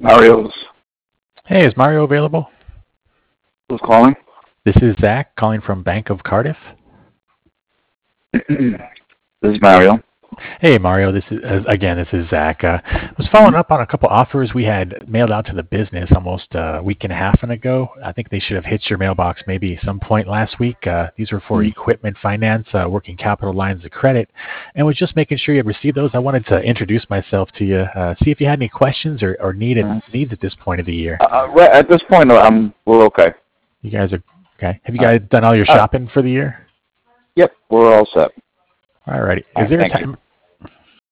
Mario's. Hey, is Mario available? Who's calling? This is Zach calling from Bank of Cardiff. This is Mario. Hey, Mario. This is Zach. I was following up on a couple offers we had mailed out to the business almost a week and a half ago. I think they should have hit your mailbox maybe some point last week. These were for equipment finance, working capital lines of credit, and was just making sure you had received those. I wanted to introduce myself to you, see if you had any questions or needs at this point of the year. At this point, we're okay. You guys are okay. Have you guys done all your shopping for the year? Yep, we're all set. Alrighty. Is there a time?